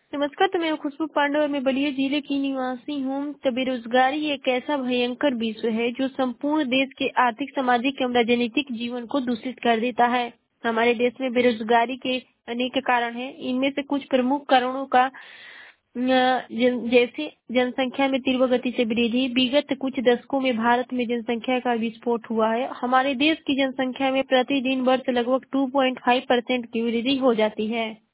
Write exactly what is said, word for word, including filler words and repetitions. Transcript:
नमस्कार, तो मैं खुशबू पांडे और मैं बलिया जिले की निवासी हूँ। तो बेरोजगारी एक ऐसा भयंकर विषय है जो संपूर्ण देश के आर्थिक, सामाजिक एवं राजनीतिक जीवन को दूषित कर देता है। हमारे देश में बेरोजगारी के अनेक कारण हैं। इनमें से कुछ प्रमुख कारणों का अ, जन, जैसे जनसंख्या में तीव्र गति से वृद्धि। विगत कुछ दशकों में भारत में जनसंख्या का विस्फोट हुआ है। हमारे देश की जनसंख्या में प्रतिदिन वर्ष लगभग दो पॉइंट पाँच परसेंट की वृद्धि हो जाती है।